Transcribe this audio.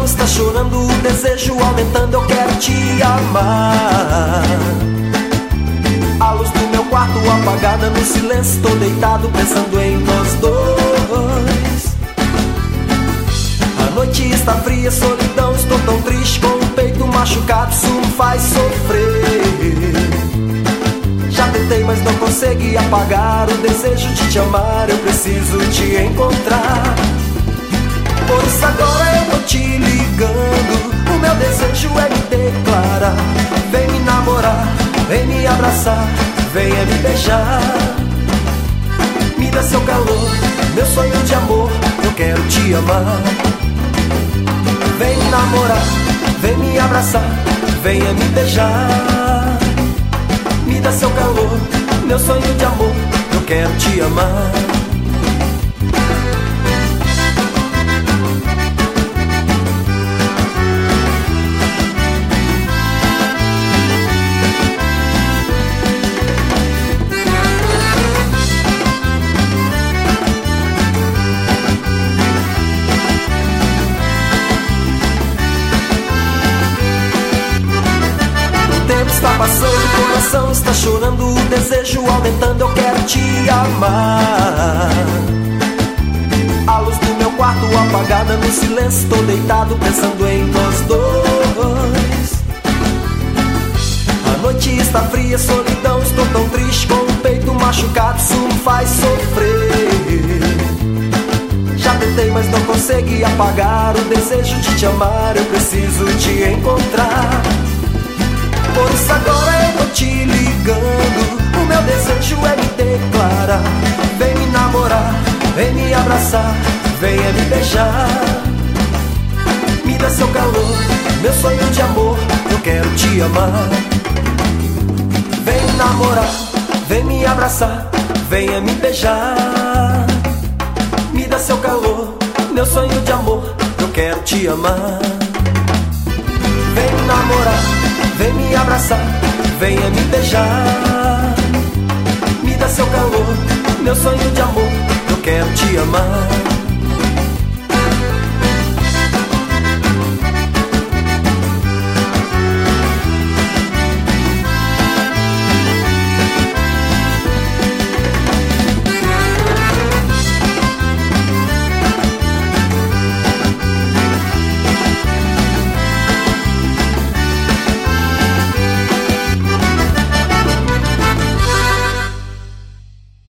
está chorando, o desejo aumentando, eu quero te amar. A luz do meu quarto apagada, no silêncio tô deitado pensando em nós dois. A noite está fria, solidão, estou tão triste, com o peito machucado, isso me faz sofrer. Já tentei, mas não consegui apagar o desejo de te amar, eu preciso te encontrar. Por isso agora eu tô te ligando, o meu desejo é me declarar. Vem me namorar, vem me abraçar, venha me beijar. Me dá seu calor, meu sonho de amor, eu quero te amar. Vem me namorar, vem me abraçar, venha me beijar. Me dá seu calor, meu sonho de amor, eu quero te amar. Está passando, o coração está chorando, o desejo aumentando, eu quero te amar. A luz do meu quarto apagada, no silêncio tô deitado pensando em nós dois. A noite está fria, solidão, estou tão triste, com o peito machucado, isso me faz sofrer. Já tentei, mas não consegui apagar o desejo de te amar, eu preciso te encontrar. Por isso agora eu tô te ligando, o meu desejo é me declarar. Vem me namorar, vem me abraçar, venha me beijar. Me dá seu calor, meu sonho de amor, eu quero te amar. Vem me namorar, vem me abraçar, venha me beijar. Me dá seu calor, meu sonho de amor, eu quero te amar. Vem me namorar, vem me abraçar, venha me beijar. Me dá seu calor, meu sonho de amor, eu quero te amar.